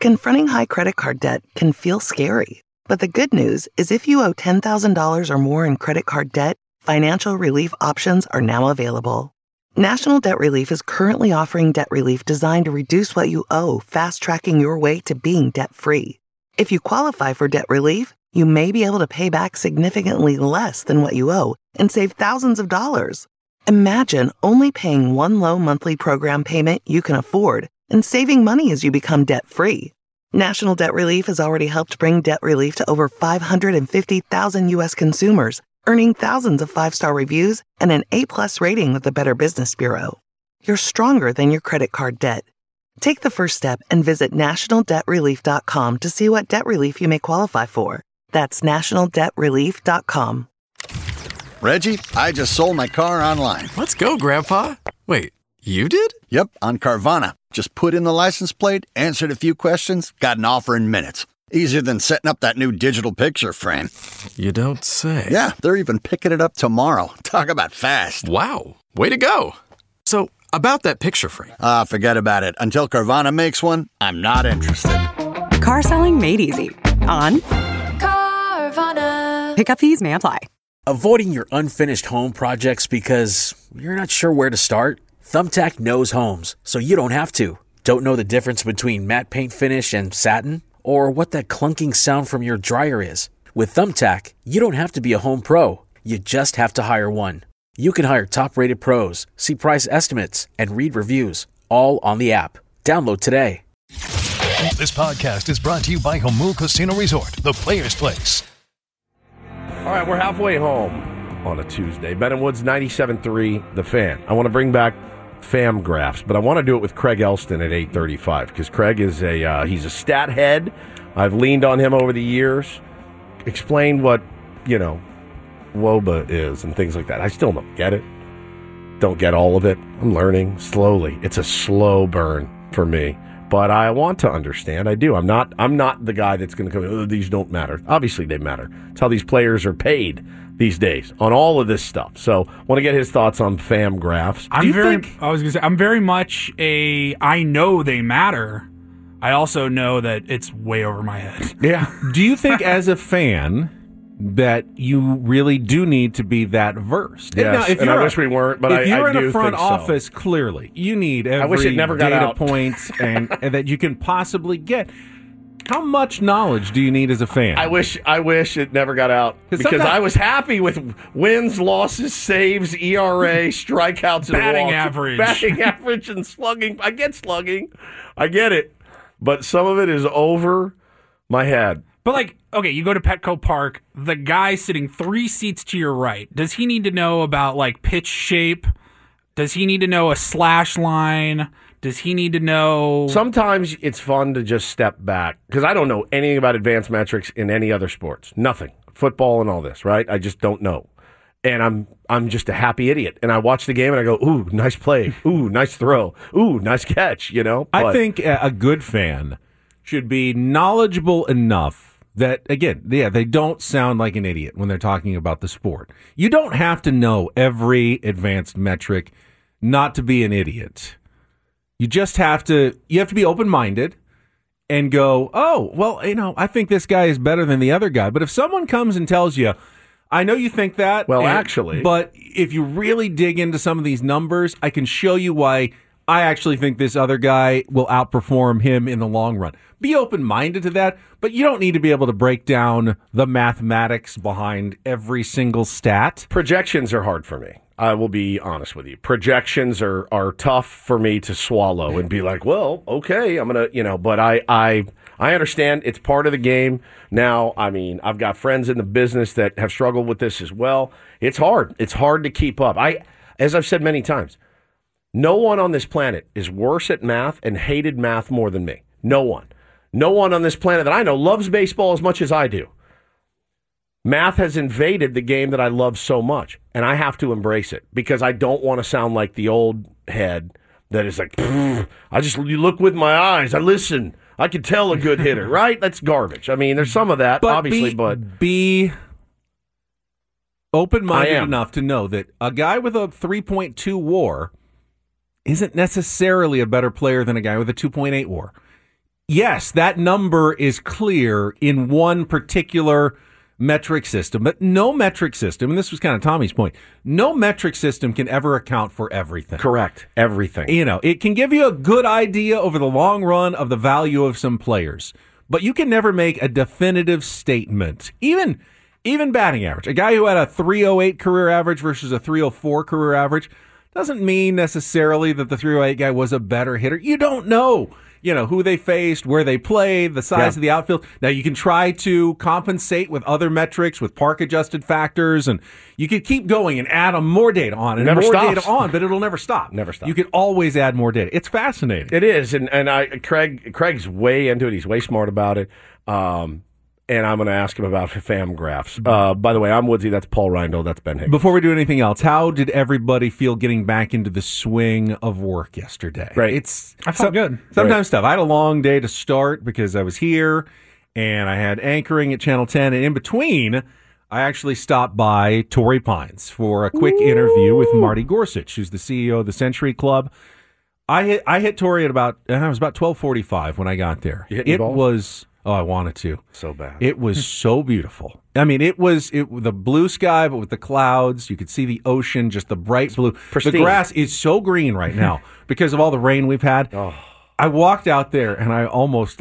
Confronting high credit card debt can feel scary, but the good news is if you owe $10,000 or more in credit card debt, financial relief options are now available. National Debt Relief is currently offering debt relief designed to reduce what you owe, fast-tracking your way to being debt-free. If you qualify for debt relief, you may be able to pay back significantly less than what you owe and save thousands of dollars. Imagine only paying one low monthly program payment you can afford and saving money as you become debt-free. National Debt Relief has already helped bring debt relief to over 550,000 U.S. consumers, earning thousands of five-star reviews and an A-plus rating with the Better Business Bureau. You're stronger than your credit card debt. Take the first step and visit nationaldebtrelief.com to see what debt relief you may qualify for. That's nationaldebtrelief.com. Reggie, I just sold my car online. Let's go, Grandpa. Wait, you did? Yep, on Carvana. Just put in the license plate, answered a few questions, got an offer in minutes. Easier than setting up that new digital picture frame. You don't say. Yeah, they're even picking it up tomorrow. Talk about fast. Wow, way to go. So, about that picture frame. Forget about it. Until Carvana makes one, I'm not interested. Car selling made easy. On Carvana. Pickup fees may apply. Avoiding your unfinished home projects because you're not sure where to start? Thumbtack knows homes, so you don't have to. Don't know the difference between matte paint finish and satin? Or what that clunking sound from your dryer is? With Thumbtack, you don't have to be a home pro. You just have to hire one. You can hire top-rated pros, see price estimates, and read reviews, all on the app. Download today. This podcast is brought to you by Jamul Casino Resort, the Players Place. All right, we're halfway home on a Tuesday. Ben and Woods, 97.3, The Fan. I want to bring back Fam Graphs, but I want to do it with Craig Elston at 8:35 because Craig is he's a stat head. I've leaned on him over the years. Explained what, WOBA is and things like that. I still don't get it. Don't get all of it. I'm learning slowly. It's a slow burn for me, but I want to understand. I do. I'm not the guy that's going to come, oh, these don't matter. Obviously they matter. It's how these players are paid these days on all of this stuff. So, want to get his thoughts on Fam Graphs. I'm very much I know they matter. I also know that it's way over my head. Yeah. Do you think as a fan that you really do need to be that versed? Yes, now, I wish we weren't, but if you're I in do a front think so. office, clearly, you need every I wish it never got data out. point and that you can possibly get. How much knowledge do you need as a fan? I wish it never got out because I was happy with wins, losses, saves, ERA, strikeouts, and batting walks. Average, and slugging. I get slugging, I get it, but some of it is over my head. But you go to Petco Park, the guy sitting 3 seats to your right. Does he need to know about pitch shape? Does he need to know a slash line? Does he need to know? Sometimes it's fun to just step back because I don't know anything about advanced metrics in any other sports. Nothing. Football and all this, right? I just don't know. And I'm just a happy idiot. And I watch the game and I go, ooh, nice play. Ooh, nice throw. Ooh, nice catch, I think a good fan should be knowledgeable enough that, again, they don't sound like an idiot when they're talking about the sport. You don't have to know every advanced metric not to be an idiot. You just have to be open-minded and go, oh, well, I think this guy is better than the other guy. But if someone comes and tells you, I know you think that. Well, actually. But if you really dig into some of these numbers, I can show you why I actually think this other guy will outperform him in the long run. Be open-minded to that, but you don't need to be able to break down the mathematics behind every single stat. Projections are hard for me. I will be honest with you. Projections are tough for me to swallow and be like, well, okay, I'm going to, but I understand it's part of the game. Now, I've got friends in the business that have struggled with this as well. It's hard. It's hard to keep up. As I've said many times, no one on this planet is worse at math and hated math more than me. No one. No one on this planet that I know loves baseball as much as I do. Math has invaded the game that I love so much, and I have to embrace it because I don't want to sound like the old head that is like, you look with my eyes, I listen, I can tell a good hitter, right? That's garbage. There's some of that, obviously, but be open-minded enough to know that a guy with a 3.2 WAR isn't necessarily a better player than a guy with a 2.8 WAR. yes, that number is clear in one particular metric system, but no metric system, and this was kind of Tommy's point, no metric system can ever account for everything. Correct. Everything. It can give you a good idea over the long run of the value of some players, but you can never make a definitive statement. Even batting average. A guy who had a 308 career average versus a 304 career average doesn't mean necessarily that the 308 guy was a better hitter. You don't know. Who they faced, where they played, the size of the outfield. Now, you can try to compensate with other metrics, with park-adjusted factors, and you can keep going and add more data on and more data on, but it'll never stop. Never stop. You can always add more data. It's fascinating. It is, and Craig's way into it. He's way smart about it. And I'm going to ask him about FAM graphs. By the way, I'm Woodsy. That's Paul Reindl. That's Ben Higgins. Before we do anything else, how did everybody feel getting back into the swing of work yesterday? Right. I felt good. Sometimes tough. I had a long day to start because I was here, and I had anchoring at Channel 10, and in between, I actually stopped by Torrey Pines for a quick interview with Marty Gorsuch, who's the CEO of the Century Club. I hit Torrey at about 12:45 when I got there. You hit the ball? Oh, I wanted to. So bad. It was so beautiful. I mean, it was the blue sky, but with the clouds. You could see the ocean, just the bright blue. Pristine. The grass is so green right now because of all the rain we've had. Oh. I walked out there, and I almost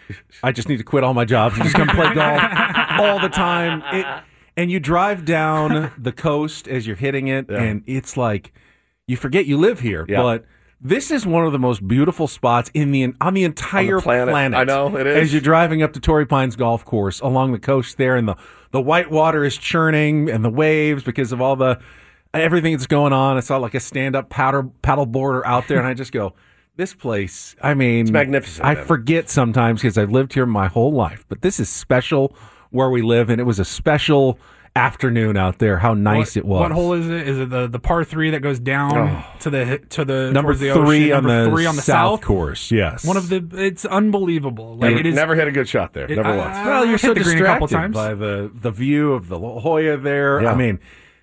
I just need to quit all my jobs and just come play golf all the time. And you drive down the coast as you're hitting it, and it's like you forget you live here, but this is one of the most beautiful spots on the entire planet. I know, it is. As you're driving up to Torrey Pines Golf Course along the coast there, and the white water is churning, and the waves because of all everything that's going on. I saw like a stand-up paddle boarder out there, and I just go, this place, I mean, it's magnificent. I forget sometimes because I've lived here my whole life, but this is special where we live, and it was a special afternoon out there. How nice it was. What hole is it? Is it the par 3 that goes down to the number the 3 ocean? Number 3 on the south course? Yes, it's unbelievable. Like it is. Never hit a good shot there. Never once. Well, you're so hit the green a couple distracted times by the view of the La Jolla there. Yeah. I mean,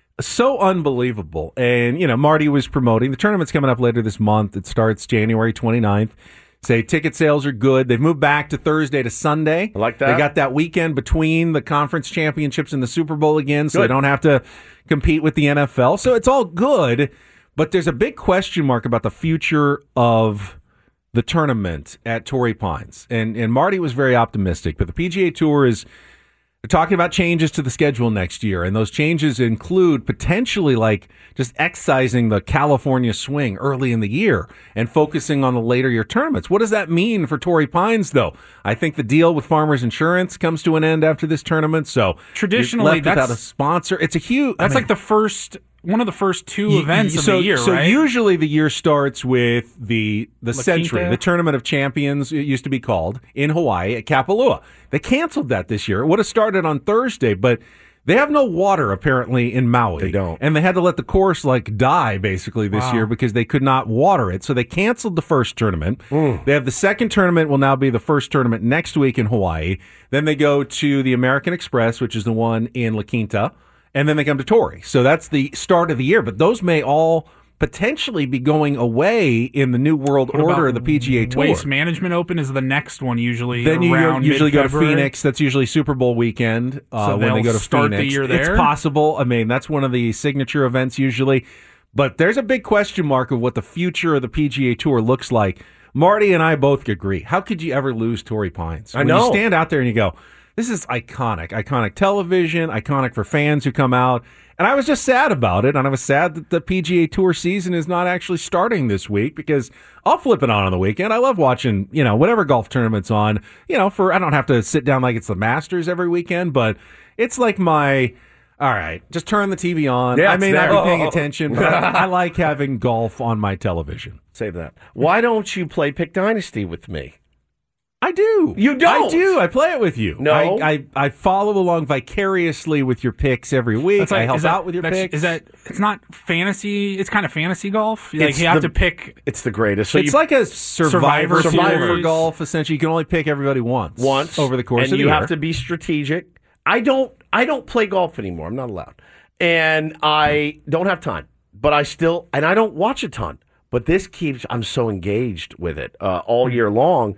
so unbelievable. And Marty was promoting the tournament's coming up later this month. It starts January 29th. Say ticket sales are good. They've moved back to Thursday to Sunday. I like that. They got that weekend between the conference championships and the Super Bowl again, so they don't have to compete with the NFL. So it's all good, but there's a big question mark about the future of the tournament at Torrey Pines. And Marty was very optimistic, but the PGA Tour is talking about changes to the schedule next year, and those changes include potentially just excising the California swing early in the year and focusing on the later year tournaments. What does that mean for Torrey Pines, though? I think the deal with Farmers Insurance comes to an end after this tournament, so traditionally left without a sponsor. It's a huge. That's like one of the first two events of the year, so right? Usually the year starts with the La Century, Quinta? the Tournament of Champions, it used to be called, in Hawaii at Kapalua. They canceled that this year. It would have started on Thursday, but they have no water, apparently, in Maui. They don't. And they had to let the course, die, basically, this year because they could not water it. So they canceled the first tournament. They have the second tournament will now be the first tournament next week in Hawaii. Then they go to the American Express, which is the one in La Quinta. And then they come to Torrey. So that's the start of the year. But those may all potentially be going away in the new world order of the PGA Tour. Waste Management Open is the next one usually. Then you around usually go to mid-February. Phoenix. That's usually Super Bowl weekend So when they they'll go to start the Phoenix. year there? It's possible. I mean, that's one of the signature events usually. But there's a big question mark of what the future of the PGA Tour looks like. Marty and I both agree. How could you ever lose Torrey Pines? I know. You stand out there and you go, this is iconic television, iconic for fans who come out. And I was just sad about it, and I was sad that the PGA Tour season is not actually starting this week because I'll flip it on the weekend. I love watching, whatever golf tournament's on, I don't have to sit down like it's the Masters every weekend, but it's like all right, just turn the TV on. Yeah, I may it's not there. be paying attention, but I like having golf on my television. Save that. Why don't you play Pick Dynasty with me? I do. You don't? I do. I play it with you. No. I follow along vicariously with your picks every week. I help out with your picks. It's not fantasy. It's kind of fantasy golf. It's You have to pick. It's the greatest. So It's like a Survivor Survivor for Series. golf. Essentially, you can only pick everybody once over the course of the year. And you have to be strategic. I don't play golf anymore. I'm not allowed. And I don't have time. But I don't watch a ton. But this I'm so engaged with it all year long.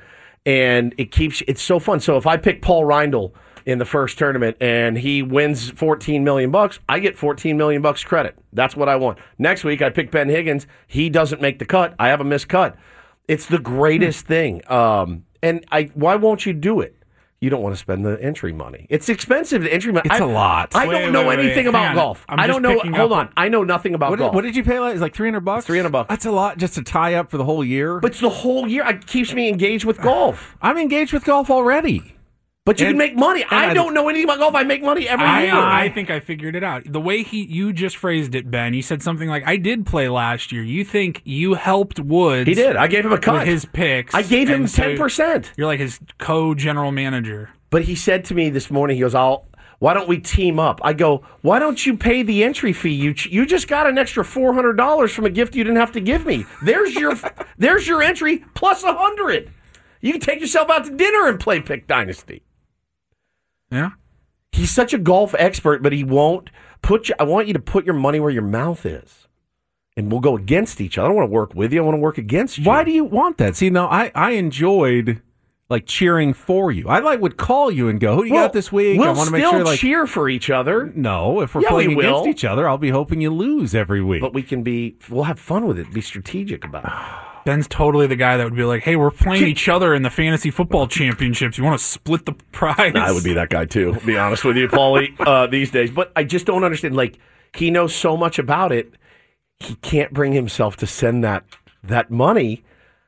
and it's so fun. So if I pick Paul Reindl in the first tournament and he wins $14 million, I get $14 million credit. That's what I want. Next week I pick Ben Higgins. He doesn't make the cut. I have a missed cut. It's the greatest thing. And why won't you do it? You don't want to spend the entry money. It's expensive, the entry money. It's a lot. I don't know anything about golf. I don't know. Hold on. I know nothing about golf. What did you pay? It's like $300? $300. That's a lot just to tie up for the whole year. But it's the whole year. It keeps me engaged with golf. I'm engaged with golf already. But you can make money. I don't know anything about golf. I make money every year. I think I figured it out. The way you just phrased it, Ben, you said something like, I did play last year. You think you helped Woods. He did. I gave him a cut. With his picks. I gave him 10%. You're like his co-general manager. But he said to me this morning, he goes, why don't we team up? I go, why don't you pay the entry fee? You just got an extra $400 from a gift you didn't have to give me. There's your entry plus $100. You can take yourself out to dinner and play Pick Dynasty. Yeah. He's such a golf expert, but he won't I want you to put your money where your mouth is. And we'll go against each other. I don't want to work with you. I want to work against you. Why do you want that? See, now, I enjoyed like cheering for you. I would call you and go, who do you got this week? We'll I want to make sure cheer for each other. No, if we're playing against each other, I'll be hoping you lose every week. But we'll have fun with it. Be strategic about it. Ben's totally the guy that would be like, hey, we're playing each other in the fantasy football championships. You want to split the prize? I would be that guy too, to be honest with you, Paulie, these days. But I just don't understand. Like, he knows so much about it. He can't bring himself to send that money.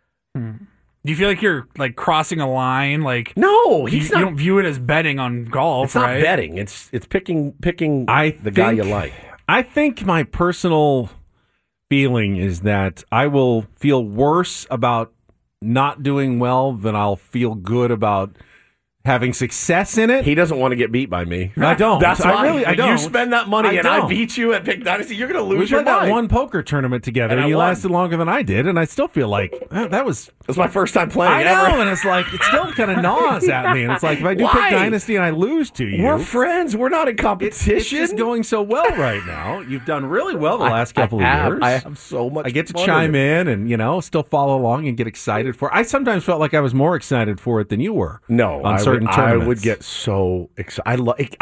Do you feel like you're like crossing a line? Like, no, you don't view it as betting on golf, it's right? Not betting. It's picking the guy you like. I think my personal feeling is that I will feel worse about not doing well than I'll feel good about having success in it. He doesn't want to get beat by me. I don't. That's why. I don't. You spend that money and I beat you at Pick Dynasty, you're going to lose your mind. We played that one poker tournament together, and you lasted longer than I did, and I still feel like that was my first time playing. I know, and it's like it still kind of gnaws at me, and it's like if I do Pick Dynasty and I lose to you, we're friends. We're not in competition. It's just going so well right now. You've done really well the last couple of years. I have so much. I get to chime in and still follow along and get excited for it. I sometimes felt like I was more excited for it than you were. No, on certain tournaments. I would get so excited.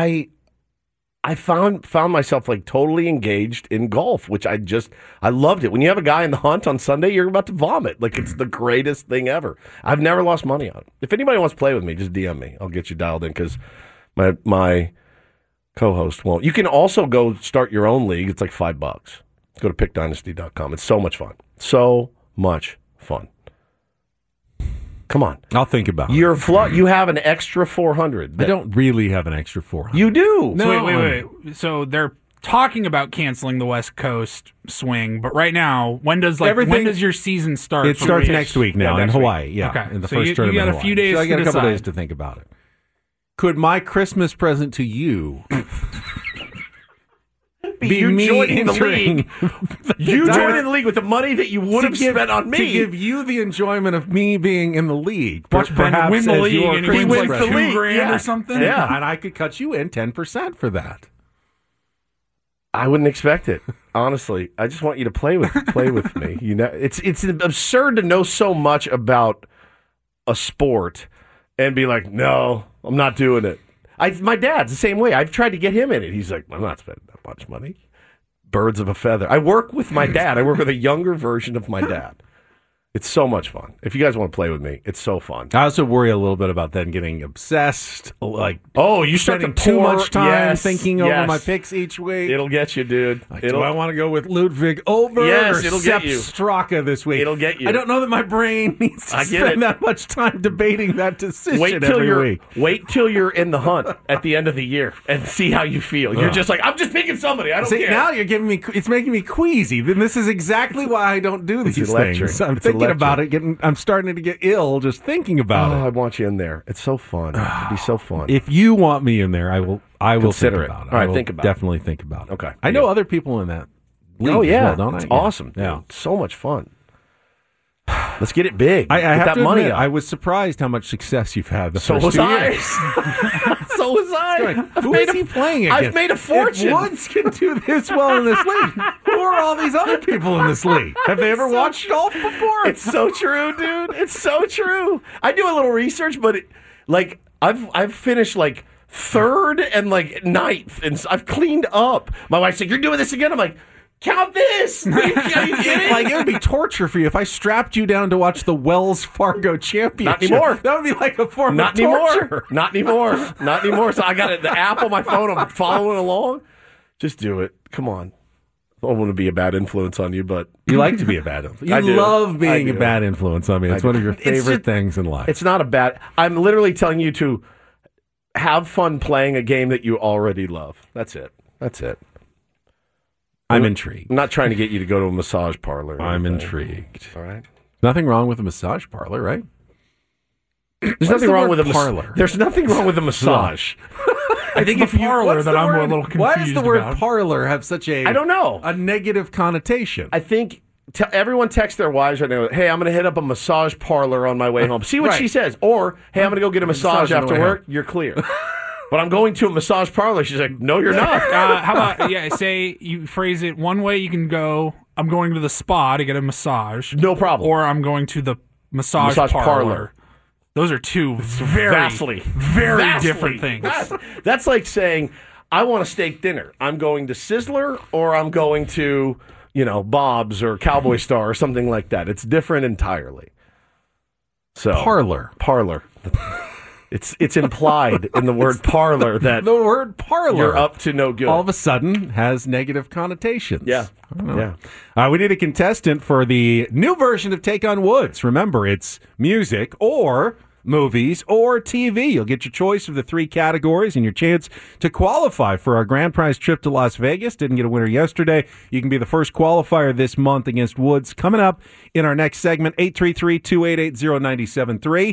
I found myself like totally engaged in golf, which I loved it. When you have a guy in the hunt on Sunday, you're about to vomit. Like, it's the greatest thing ever. I've never lost money on it. If anybody wants to play with me, just DM me. I'll get you dialed in because my co-host won't. You can also go start your own league. It's like $5. Go to pickdynasty.com. It's so much fun. So much fun. Come on. I'll think about it. You have an extra 400. I don't really have an extra 400. You do. No. So wait. So they're talking about canceling the West Coast swing, but right now, when does your season start? It starts next week now in Hawaii. Yeah, okay. In the first tournament. You got a few days. So I got a couple days to think about it. Could my Christmas present to you be you me joining the league? You joining the league with the money that you would have spent on me. To give you the enjoyment of me being in the league. Watch Ben win the league and he wins like $2,000 or something. Yeah, and I could cut you in 10% for that. I wouldn't expect it, honestly. I just want you to play with me. You know, it's absurd to know so much about a sport and be like, no, I'm not doing it. My dad's the same way. I've tried to get him in it. He's like, I'm not spending that much money. Birds of a feather. I work with my dad. I work with a younger version of my dad. It's so much fun. If you guys want to play with me, it's so fun. I also worry a little bit about then getting obsessed. Like, you start spending too much time thinking over my picks each week. It'll get you, dude. Do I want to go with Ludwig Ober or it'll Sepp get you. Straka this week? It'll get you. I don't know that my brain needs to spend that much time debating that decision every week. Wait till you're in the hunt at the end of the year and see how you feel. You're just like, I'm just picking somebody. I don't care. Now you're giving me. It's making me queasy. Then this is exactly why I don't do these things. I'm thinking about it. I'm starting to get ill just thinking about it. I want you in there. It's so fun. It'd be so fun. If you want me in there, I will consider think about it. All right, think about it. Definitely think about it. Okay. I know other people in that league as well, don't I? It's awesome. Yeah. So much fun. Let's get it big. I get have that to money admit, up. I was surprised how much success you've had the So first was 2 I. years. So was I. Who is he playing against? I've made a fortune. If Woods can do this well in this league, who are all these other people in this league? Have they ever watched golf before? It's so true, dude. It's so true. I do a little research, but I've finished like third and like ninth, and I've cleaned up. My wife's like, "You're doing this again." I'm like, "Count this." Are you kidding? Like, it would be torture for you if I strapped you down to watch the Wells Fargo Championship. Not anymore. That would be like a form Not of torture. anymore. Not anymore. Not anymore. So I got the app on my phone. I'm following along. Just do it. Come on. I don't want to be a bad influence on you, but You like to be a bad influence. I You do. love being I a do. bad influence on me. It's one of your It's favorite just- things in life. it's not a bad. I'm literally telling you to have fun playing a game that you already love. That's it. That's it. I'm intrigued. I'm not trying to get you to go to a massage parlor. or I'm anything. intrigued. All right. Nothing wrong with a massage parlor, right? There's nothing the wrong word with a parlor? There's nothing wrong with a massage. I think it's the parlor that I'm a little confused Why does the word about. parlor have such a I don't know. a negative connotation? I think everyone texts their wives right now. Hey, I'm going to hit up a massage parlor on my way home. See what Right. she says. Or, hey, I'm going to go get a massage Massage on the after way work. You're clear. But I'm going to a massage parlor. She's like, no, you're not. How about, say you phrase it one way, you can go, I'm going to the spa to get a massage. No problem. Or I'm going to the massage parlor. Those are two very different things. That's like saying, I want a steak dinner. I'm going to Sizzler or I'm going to, Bob's or Cowboy Star or something like that. It's different entirely. So Parlor. It's implied in the word parlor that The word parlor. you're up to no good. all of a sudden has negative connotations. Yeah. I don't know. We need a contestant for the new version of Take on Woods. Remember, it's music or movies or TV. You'll get your choice of the 3 categories and your chance to qualify for our grand prize trip to Las Vegas. Didn't get a winner yesterday. You can be the first qualifier this month against Woods. Coming up in our next segment, 833-288-0973.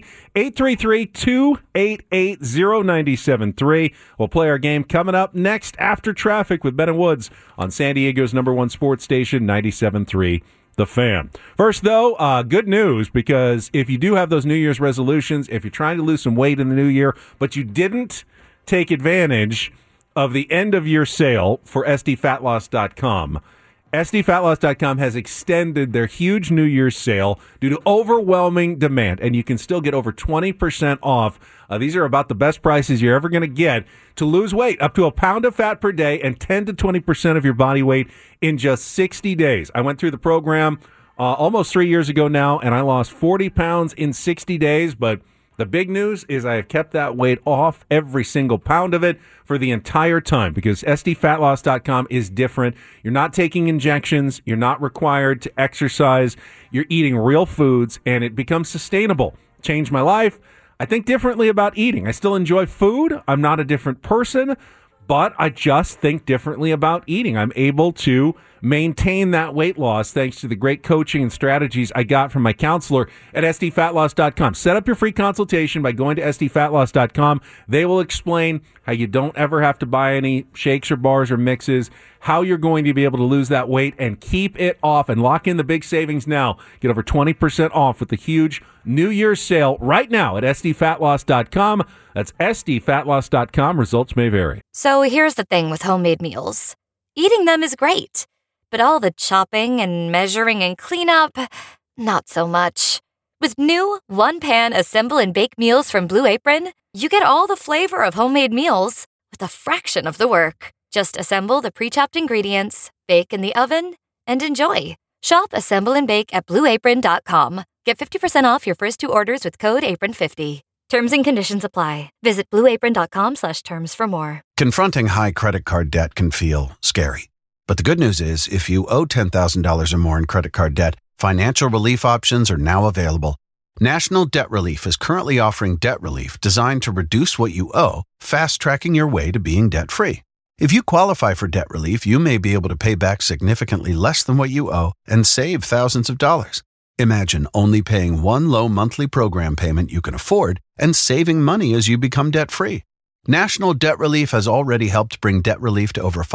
833-288-0973. We'll play our game coming up next after traffic with Ben and Woods on San Diego's #1 sports station, 97.3. The Fan. First, though, good news, because if you do have those New Year's resolutions, if you're trying to lose some weight in the new year, but you didn't take advantage of the end-of-year sale for SDFatLoss.com, SDFatLoss.com has extended their huge New Year's sale due to overwhelming demand, and you can still get over 20% off. These are about the best prices you're ever going to get to lose weight, up to a pound of fat per day and 10 to 20% of your body weight in just 60 days. I went through the program almost 3 years ago now, and I lost 40 pounds in 60 days, but the big news is I have kept that weight off, every single pound of it, for the entire time, because SDFatLoss.com is different. You're not taking injections. You're not required to exercise. You're eating real foods, and it becomes sustainable. Changed my life. I think differently about eating. I still enjoy food. I'm not a different person, but I just think differently about eating. I'm able to maintain that weight loss thanks to the great coaching and strategies I got from my counselor at SDFatLoss.com. Set up your free consultation by going to SDFatLoss.com. They will explain how you don't ever have to buy any shakes or bars or mixes, how you're going to be able to lose that weight and keep it off and lock in the big savings now. Get over 20% off with the huge New Year's sale right now at SDFatLoss.com. That's SDFatLoss.com. Results may vary. So here's the thing with homemade meals. Eating them is great, but all the chopping and measuring and cleanup, not so much. With new one-pan assemble and bake meals from Blue Apron, you get all the flavor of homemade meals with a fraction of the work. Just assemble the pre-chopped ingredients, bake in the oven, and enjoy. Shop Assemble and Bake at BlueApron.com. Get 50% off your first 2 orders with code APRON50. Terms and conditions apply. Visit BlueApron.com/terms for more. Confronting high credit card debt can feel scary. But the good news is, if you owe $10,000 or more in credit card debt, financial relief options are now available. National Debt Relief is currently offering debt relief designed to reduce what you owe, fast-tracking your way to being debt-free. If you qualify for debt relief, you may be able to pay back significantly less than what you owe and save thousands of dollars. Imagine only paying one low monthly program payment you can afford and saving money as you become debt-free. National Debt Relief has already helped bring debt relief to over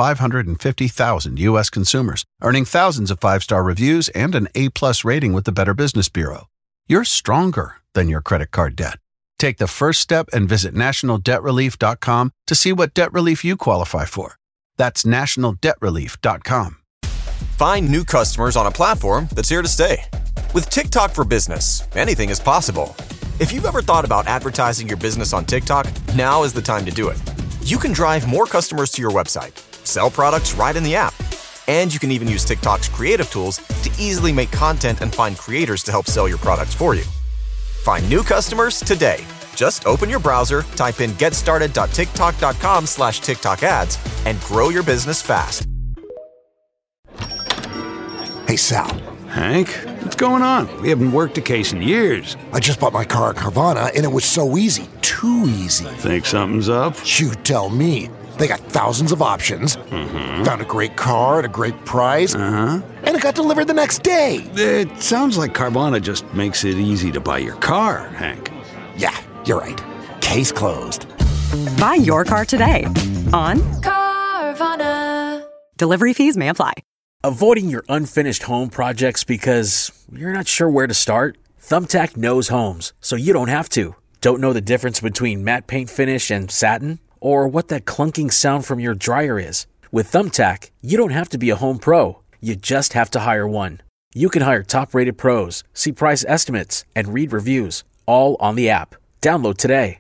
550,000 U.S. consumers, earning thousands of 5-star reviews and an A+ rating with the Better Business Bureau. you're stronger than your credit card debt. Take the first step and visit nationaldebtrelief.com to see what debt relief you qualify for. That's nationaldebtrelief.com. Find new customers on a platform that's here to stay. With TikTok for Business, anything is possible. If you've ever thought about advertising your business on TikTok, now is the time to do it. You can drive more customers to your website, sell products right in the app, and you can even use TikTok's creative tools to easily make content and find creators to help sell your products for you. Find new customers today. Just open your browser, type in getstarted.tiktok.com/TikTok ads, and grow your business fast. Hey, Sal. Hank, what's going on? We haven't worked a case in years. I just bought my car at Carvana, and it was so easy. Too easy. Think something's up? You tell me. They got thousands of options. Mm-hmm. Found a great car at a great price. Uh-huh. And it got delivered the next day. It sounds like Carvana just makes it easy to buy your car, Hank. Yeah, you're right. Case closed. Buy your car today on Carvana. Delivery fees may apply. Avoiding your unfinished home projects because you're not sure where to start? Thumbtack knows homes, so you don't have to. Don't know the difference between matte paint finish and satin? Or what that clunking sound from your dryer is? With Thumbtack, you don't have to be a home pro. You just have to hire one. You can hire top-rated pros, see price estimates, and read reviews, all on the app. Download today.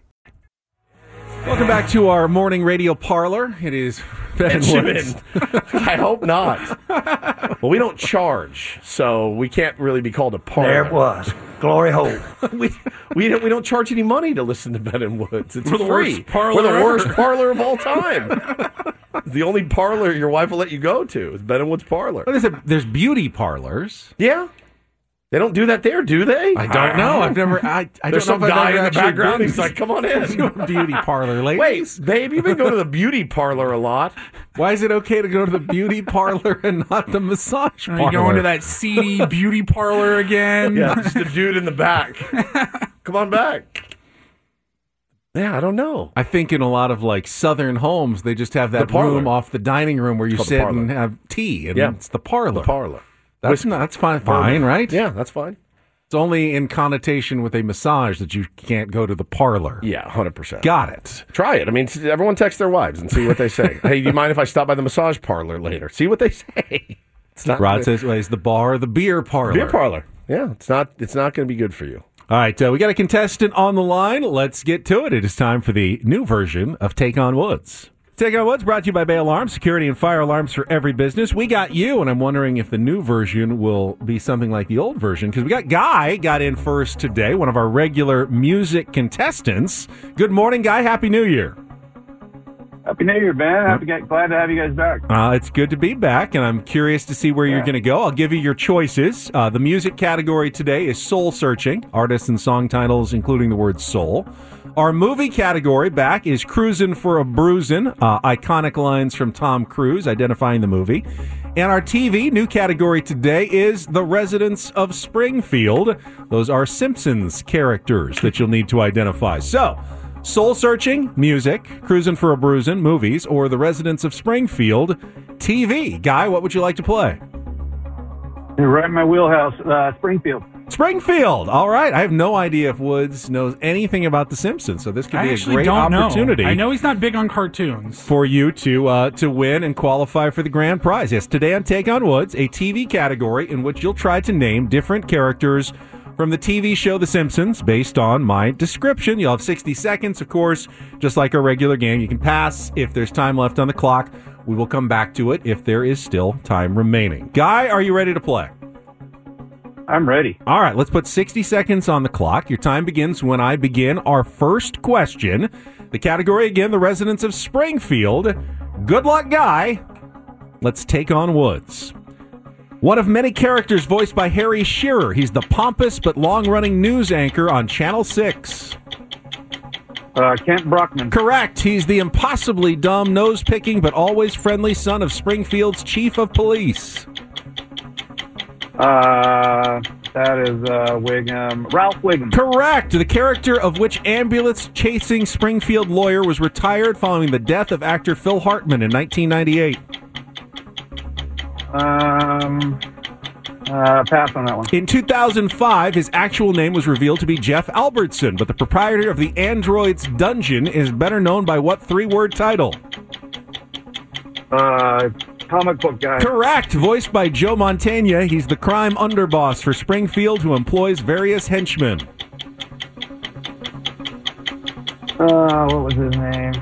Welcome back to our morning radio parlor. It is Benjamin. I hope not. Well, we don't charge, so we can't really be called a parlor. There it was. Glory hole. we don't charge any money to listen to Ben and Woods. It's We're the free. worst parlor We're the ever. worst parlor of all time. The only parlor your wife will let you go to is Ben and Woods Parlor. There's beauty parlors. Yeah. They don't do that there, do they? I don't know. I've never. I There's don't know some if I've guy ever in the actually background. been He's like, "Come on in, to a beauty parlor, ladies." Wait, babe, you've been going to the beauty parlor a lot. Why is it okay to go to the beauty parlor and not the massage Are parlor? you going to that seedy beauty parlor again? Yeah, just the dude in the back. Come on back. Yeah, I don't know. I think in a lot of like southern homes, they just have that The parlor. room off the dining room where you It's called the sit parlor. and have tea, and Yeah. it's the parlor. The parlor. That's fine, right? Yeah, that's fine. It's only in connotation with a massage that you can't go to the parlor. Yeah, 100%. Got it. Try it. I mean, everyone text their wives and see what they say. Hey, do you mind if I stop by the massage parlor later? See what they say. It's not. Rod says, well, is the bar or the beer parlor? Beer parlor. Yeah, it's not. It's not going to be good for you. All right, we got a contestant on the line. Let's get to it. It is time for the new version of Take on Woods. Take on Woods brought to you by Bay Alarms, security and fire alarms for every business. We got you, and I'm wondering if the new version will be something like the old version, because we got Guy got in first today, one of our regular music contestants. Good morning, Guy. Happy New Year. Happy New Year, Ben. Glad to have you guys back. It's good to be back, and I'm curious to see where you're going to go. I'll give you your choices. The music category today is soul searching, artists and song titles including the word soul. Our movie category back is Cruisin' for a Bruisin', iconic lines from Tom Cruise identifying the movie. And our TV new category today is The Residents of Springfield. Those are Simpsons characters that you'll need to identify. So, soul searching, music, Cruisin' for a Bruisin', movies, or The Residents of Springfield, TV. Guy, what would you like to play? You're right in my wheelhouse, Springfield. Springfield. All right. I have no idea if Woods knows anything about The Simpsons, so this could be a great opportunity. I know he's not big on cartoons. For you to win and qualify for the grand prize. Yes, today on Take on Woods, a TV category in which you'll try to name different characters from the TV show The Simpsons based on my description. You'll have 60 seconds, of course, just like our regular game. You can pass if there's time left on the clock. We will come back to it if there is still time remaining. Guy, are you ready to play? I'm ready. All right, let's put 60 seconds on the clock. Your time begins when I begin our first question. The category again, The Residents of Springfield. Good luck, Guy. Let's take on Woods. One of many characters voiced by Harry Shearer. He's the pompous but long-running news anchor on Channel 6. Kent Brockman. Correct. He's the impossibly dumb, nose-picking, but always friendly son of Springfield's chief of police. That is Wiggum. Ralph Wiggum. Correct. The character of which ambulance-chasing Springfield lawyer was retired following the death of actor Phil Hartman in 1998. Pass on that one. In 2005, his actual name was revealed to be Jeff Albertson, but the proprietor of the Android's Dungeon is better known by what three-word title? Comic book guy. Correct. Voiced by Joe Mantegna, he's the crime underboss for Springfield who employs various henchmen. What was his name?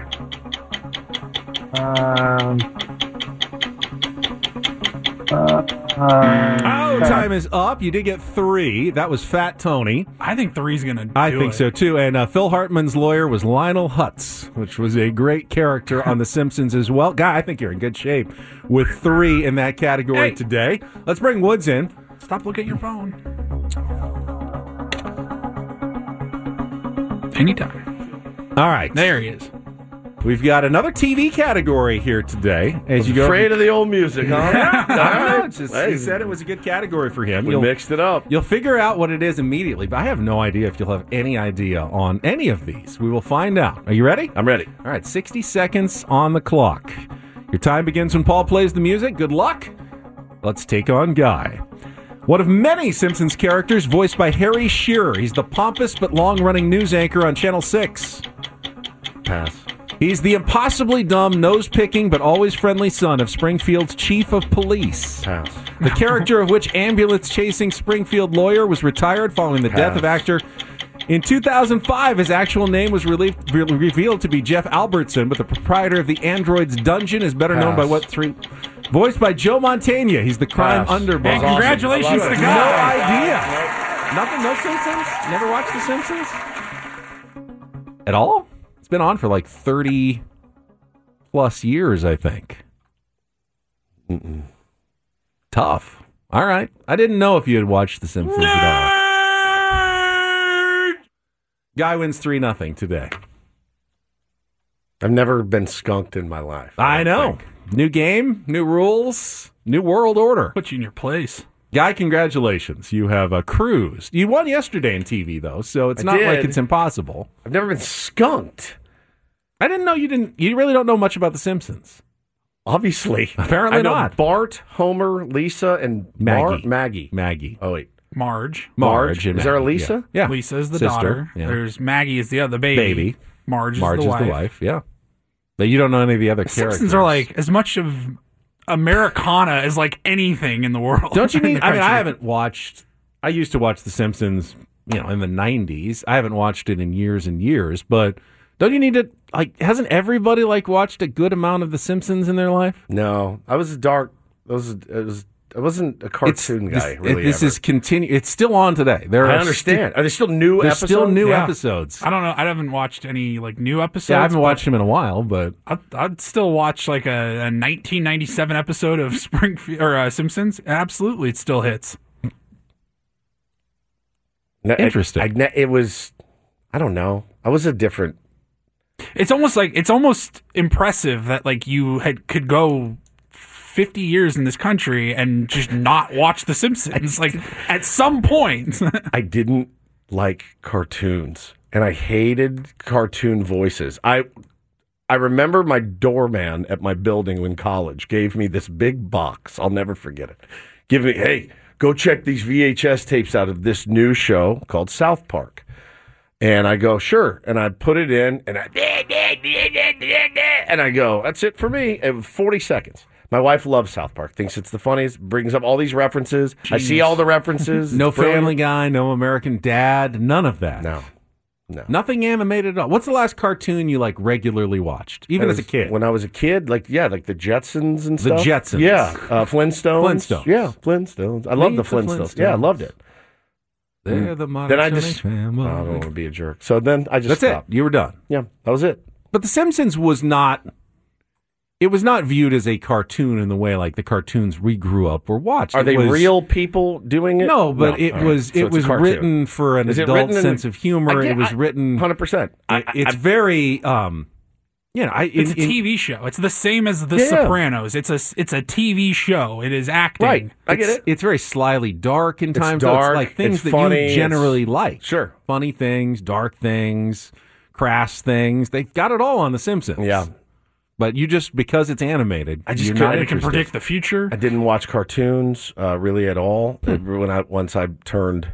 Time is up. You did get 3. That was Fat Tony. I think 3's going to do it. I think so, too. And Phil Hartman's lawyer was Lionel Hutz, which was a great character on The Simpsons as well. Guy, I think you're in good shape with 3 in that category today. Let's bring Woods in. Stop looking at your phone. Anytime. All right. There he is. We've got another TV category here today. As you go, afraid of the old music, huh? I don't know. He said it was a good category for him. We mixed it up. You'll figure out what it is immediately, but I have no idea if you'll have any idea on any of these. We will find out. Are you ready? I'm ready. All right, 60 seconds on the clock. Your time begins when Paul plays the music. Good luck. Let's take on Guy. One of many Simpsons characters voiced by Harry Shearer. He's the pompous but long-running news anchor on Channel 6. Pass. He's the impossibly dumb, nose-picking, but always friendly son of Springfield's chief of police. Pass. The character of which ambulance-chasing Springfield lawyer was retired following the death of actor. In 2005, his actual name was revealed to be Jeff Albertson, but the proprietor of the Android's Dungeon is better known by what 3? Voiced by Joe Mantegna. He's the crime underboss. Hey, congratulations to Guy. No idea. Nothing? No Simpsons? Never watched The Simpsons? At all? Been on for like 30 plus years, I think. Tough. All right. I didn't know if you had watched The Simpsons at all. Guy wins 3-0 today. I've never been skunked in my life. I know. New game, new rules, new world order. Put you in your place. Guy, congratulations. You have cruised. You won yesterday in TV, though, so it's not like it's impossible. I've never been skunked. I didn't know you didn't. You really don't know much about The Simpsons. Obviously. Apparently I know not. Bart, Homer, Lisa, and Maggie. Maggie. Oh, wait. Marge. And Is there a Lisa? Yeah. Lisa is the sister. daughter. Yeah. There's Maggie is the other baby. Marge is the wife. Yeah. But you don't know any of the other characters. Simpsons are like as much of Americana as like anything in the world. Don't you need? I mean, I haven't watched. I used to watch The Simpsons, in the 90s. I haven't watched it in years and years. But don't you need to? Like, hasn't everybody watched a good amount of The Simpsons in their life? No, I was dark. I wasn't a cartoon guy. This is continue. It's still on today. I understand. Are there still new episodes? Still new episodes. I don't know. I haven't watched any new episodes. Yeah, I haven't watched them in a while, but I'd still watch a 1997 episode of Springfield or Simpsons. Absolutely, it still hits. Interesting. It was. I don't know. I was a different. It's almost impressive that you could go 50 years in this country and just not watch The Simpsons. At some point. I didn't like cartoons, and I hated cartoon voices. I remember my doorman at my building in college gave me this big box. I'll never forget it. Hey, go check these VHS tapes out of this new show called South Park. And I go, sure. And I put it in, and I go, that's it for me. It was 40 seconds. My wife loves South Park, thinks it's the funniest, brings up all these references. Jeez. I see all the references. No Family Guy, no American Dad, none of that. No. Nothing animated at all. What's the last cartoon you regularly watched, even as a kid? When I was a kid, the Jetsons and stuff. The Jetsons. Yeah. Flintstones. Yeah, Flintstones. I love the Flintstones. Yeah, I loved it. They're the modern family. I don't want to be a jerk. So then I just stopped. It. You were done. Yeah, that was it. But The Simpsons was not. It was not viewed as a cartoon in the way the cartoons we grew up or watched. Are they real people doing it? No, but it was written for an adult sense of humor. It was written 100%. It's very. It's a TV show. It's the same as The Sopranos. It's a TV show. It is acting. Right. I get it. It's very slyly dark in times. Dark. It's things that funny, you generally like. Sure. Funny things, dark things, crass things. They've got it all on The Simpsons. Yeah. But you just, because it's animated, I just you're couldn't- not It can interested. predict the future. I didn't watch cartoons really at all. Once I turned,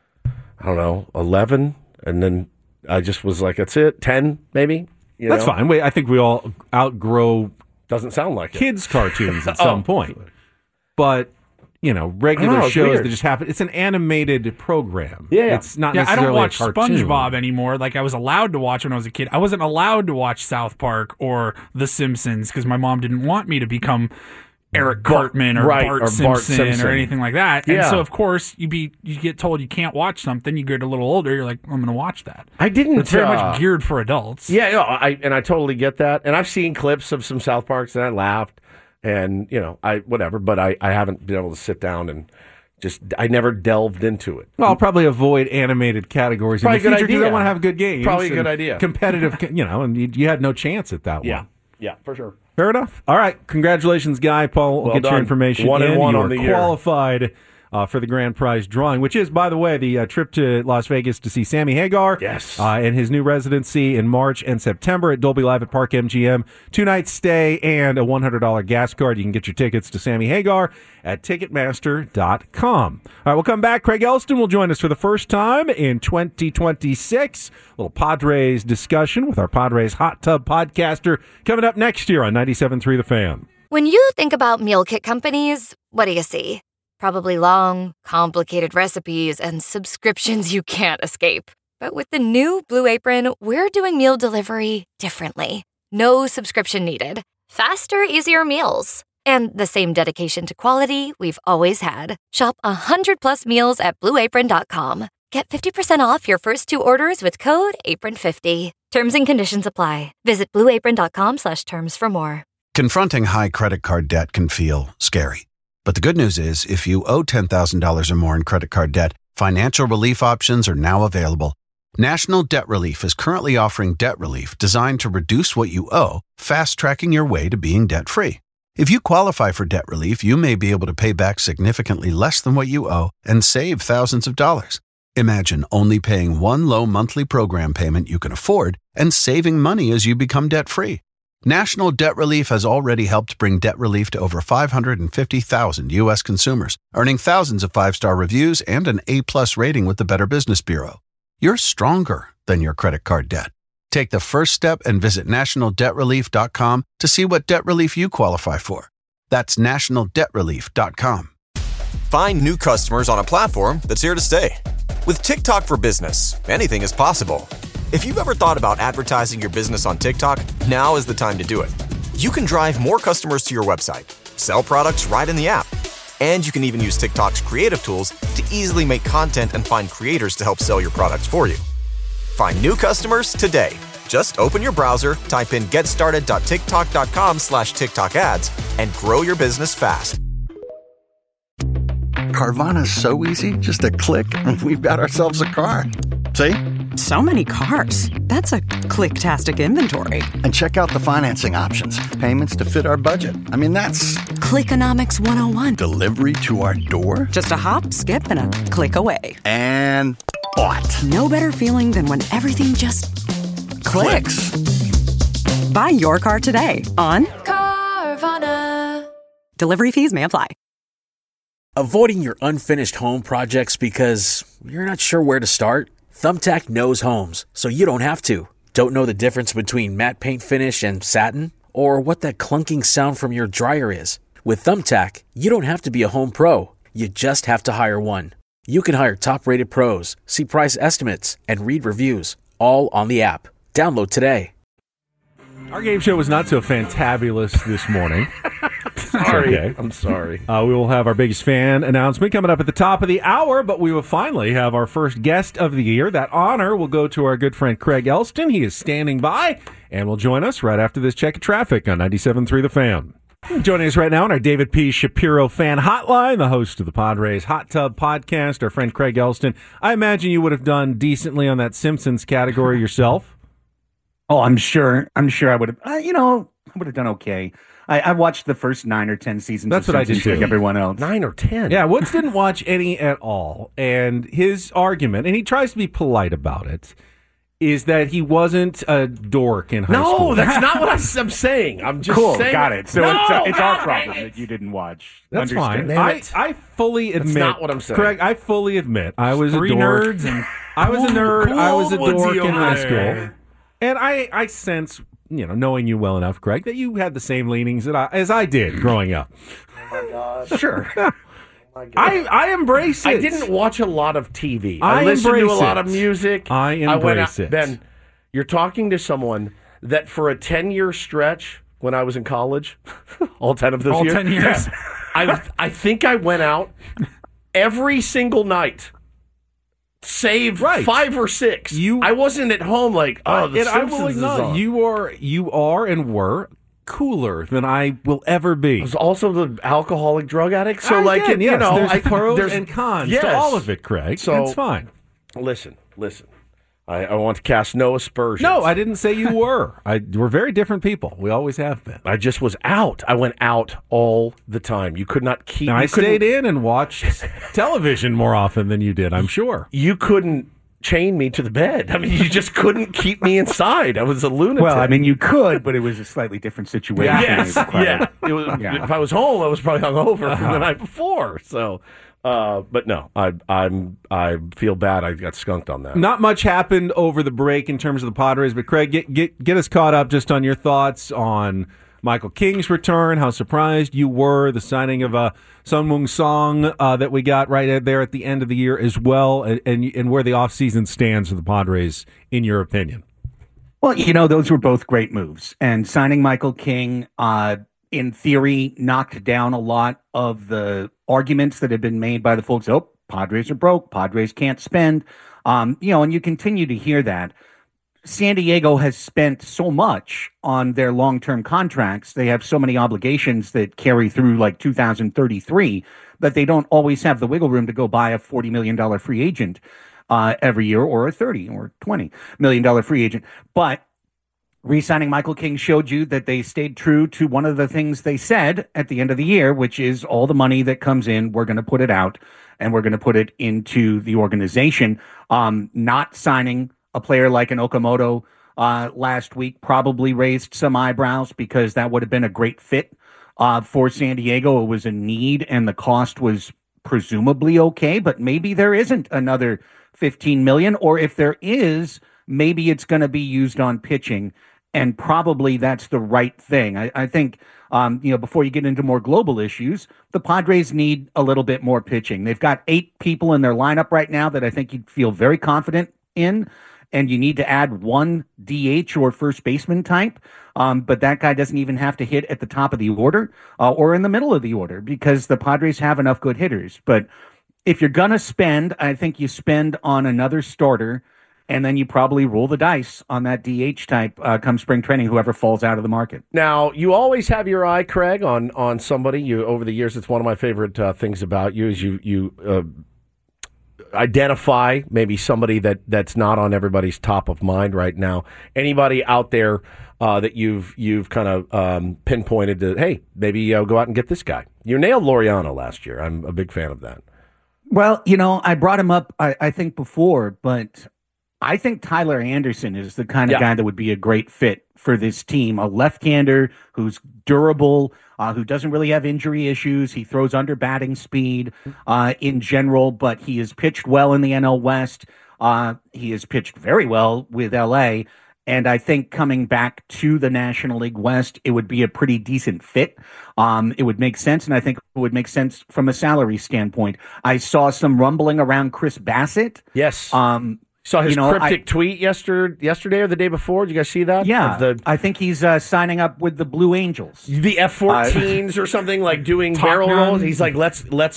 I don't know, 11, and then I just was like, that's it, 10 maybe. That's fine. I think we all outgrow Doesn't sound like it. kids' cartoons at some point. But, regular it's shows weird. that just happen. It's an animated program. Yeah. It's not I necessarily don't watch a cartoon. SpongeBob anymore. Like I was allowed to watch when I was a kid. I wasn't allowed to watch South Park or The Simpsons because my mom didn't want me to become Eric Cartman or Bart Simpson or anything like that. And Yeah. so of course you get told you can't watch something. You get a little older. You're like, I'm going to watch that. I didn't. It's very much geared for adults. Yeah, I totally get that. And I've seen clips of some South Parks and I laughed. And, but I haven't been able to sit down and I never delved into it. Well, I'll probably avoid animated categories Probably in the a good future because idea. I want to have good games. Probably a and good idea. Competitive, and you had no chance at that one. Yeah, for sure. Fair enough. All right. Congratulations, Guy. Paul, we'll Well get your done. information 1 and in. 1 You on are the year. qualified for the grand prize drawing, which is, by the way, the trip to Las Vegas to see Sammy Hagar. Yes. And his new residency in March and September at Dolby Live at Park MGM. 2-night stay and a $100 gas card. You can get your tickets to Sammy Hagar at Ticketmaster.com. All right, we'll come back. Craig Elston will join us for the first time in 2026. A little Padres discussion with our Padres Hot Tub podcaster coming up next year on 97.3 The Fan. When you think about meal kit companies, what do you see? Probably long, complicated recipes and subscriptions you can't escape. But with the new Blue Apron, we're doing meal delivery differently. No subscription needed. Faster, easier meals. And the same dedication to quality we've always had. Shop 100+ meals at BlueApron.com. Get 50% off your first 2 orders with code APRON50. Terms and conditions apply. Visit BlueApron.com/terms for more. Confronting high credit card debt can feel scary. But the good news is, if you owe $10,000 or more in credit card debt, financial relief options are now available. National Debt Relief is currently offering debt relief designed to reduce what you owe, fast-tracking your way to being debt-free. If you qualify for debt relief, you may be able to pay back significantly less than what you owe and save thousands of dollars. Imagine only paying one low monthly program payment you can afford and saving money as you become debt-free. National Debt Relief has already helped bring debt relief to over 550,000 U.S. consumers, earning thousands of 5-star reviews and an A+ rating with the Better Business Bureau. You're stronger than your credit card debt. Take the first step and visit nationaldebtrelief.com to see what debt relief you qualify for. That's nationaldebtrelief.com. Find new customers on a platform that's here to stay. With TikTok for Business, anything is possible. If you've ever thought about advertising your business on TikTok, now is the time to do it. You can drive more customers to your website, sell products right in the app, and you can even use TikTok's creative tools to easily make content and find creators to help sell your products for you. Find new customers today. Just open your browser, type in getstarted.tiktok.com/TikTok ads, and grow your business fast. Carvana's so easy, just a click, and we've got ourselves a car. See? So many cars. That's a click-tastic inventory. And check out the financing options. Payments to fit our budget. I mean, that's Clickonomics 101. delivery to our door. Just a hop, skip, and a click away. And what? No better feeling than when everything just clicks. Buy your car today on Carvana. Delivery fees may apply. Avoiding your unfinished home projects because you're not sure where to start? Thumbtack knows homes, so you don't have to. Don't know the difference between matte paint finish and satin? Or what that clunking sound from your dryer is? With Thumbtack, you don't have to be a home pro. You just have to hire one. You can hire top-rated pros, see price estimates, and read reviews, all on the app. Download today. Our game show was not so fantabulous this morning. Sorry. Okay. I'm sorry. We will have our biggest fan announcement coming up at the top of the hour, but we will finally have our first guest of the year. That honor will go to our good friend Craig Elston. He is standing by and will join us right after this check of traffic on 97.3 The Fan. Joining us right now on our David P. Shapiro fan hotline, the host of the Padres Hot Tub podcast, our friend Craig Elston. I imagine you would have done decently on that Simpsons category yourself. Oh, I'm sure I would have. I would have done okay. I watched the first 9 or 10 seasons. That's of what I did Simpsons too. like everyone else. 9 or 10. Yeah, Woods didn't watch any at all. And his argument, and he tries to be polite about it, is that he wasn't a dork in high school. No, that's not what I'm saying. I'm just cool, saying. got it. So it's our problem that you didn't watch. That's Understood. fine. I fully admit. That's not what I'm saying. Craig, I fully admit I was Three a dork. nerds and I was a nerd. I was a dork in high there. school. And I sense, knowing you well enough, Craig, that you had the same leanings as I did growing up. Oh, my God. Sure. I embrace it. I didn't watch a lot of TV. I listened to a embrace lot it. of music. I embrace it. Ben, you're talking to someone that for a 10-year stretch when I was in college, all 10 of those All years. 10 years. I think I went out every single night. Save 5 or 6. I wasn't at home like, the Simpsons is on. You are and were cooler than I will ever be. I was also the alcoholic drug addict. So Again, yes, there's pros there's and cons yes. to all of it, Craig. So it's fine. Listen. I want to cast no aspersions. No, I didn't say you were. We're very different people. We always have been. I just was out. I went out all the time. You could not keep. Now, I stayed in and watched television more often than you did, I'm sure. You couldn't chain me to the bed. I mean, you just couldn't keep me inside. I was a lunatic. Well, I mean, you could, but it was a slightly different situation. Yes, yeah. If I was home, I was probably hungover from the night before. So, but no, I feel bad. I got skunked on that. Not much happened over the break in terms of the Padres, but Craig, get us caught up just on your thoughts on Michael King's return, how surprised you were, the signing of Sun-Moon Song that we got right there at the end of the year as well, and where the offseason stands for the Padres, in your opinion. Well, those were both great moves. And signing Michael King, in theory, knocked down a lot of the arguments that have been made by the folks, Padres are broke, Padres can't spend, and you continue to hear that. San Diego has spent so much on their long-term contracts. They have so many obligations that carry through like 2033 that they don't always have the wiggle room to go buy a $40 million free agent every year, or a $30 or $20 million free agent. But re-signing Michael King showed you that they stayed true to one of the things they said at the end of the year, which is all the money that comes in, we're going to put it out and we're going to put it into the organization. Not signing a player like an Okamoto last week probably raised some eyebrows because that would have been a great fit for San Diego. It was a need and the cost was presumably okay, but maybe there isn't another $15 million, or if there is, maybe it's going to be used on pitching, and probably that's the right thing. I think, before you get into more global issues, the Padres need a little bit more pitching. They've got 8 people in their lineup right now that I think you'd feel very confident in, and you need to add one DH or first baseman type. But that guy doesn't even have to hit at the top of the order or in the middle of the order because the Padres have enough good hitters. But if you're going to spend, I think you spend on another starter, and then you probably roll the dice on that DH type come spring training, whoever falls out of the market. Now, you always have your eye, Craig, on somebody. Over the years, it's one of my favorite things about you is you identify maybe somebody that's not on everybody's top of mind right now. Anybody out there that you've kind of pinpointed to, hey, maybe go out and get this guy. You nailed Laureano last year. I'm a big fan of that. Well, I brought him up, I think, before, but I think Tyler Anderson is the kind of guy that would be a great fit for this team. A left-hander who's durable, who doesn't really have injury issues. He throws under batting speed in general, but he has pitched well in the NL West. He has pitched very well with LA. And I think coming back to the National League West, it would be a pretty decent fit. It would make sense, and I think it would make sense from a salary standpoint. I saw some rumbling around Chris Bassett. Yes. Saw his cryptic tweet yesterday or the day before. Did you guys see that? Yeah. I think he's signing up with the Blue Angels. The F-14s or something, like doing barrel rolls. He's like, let's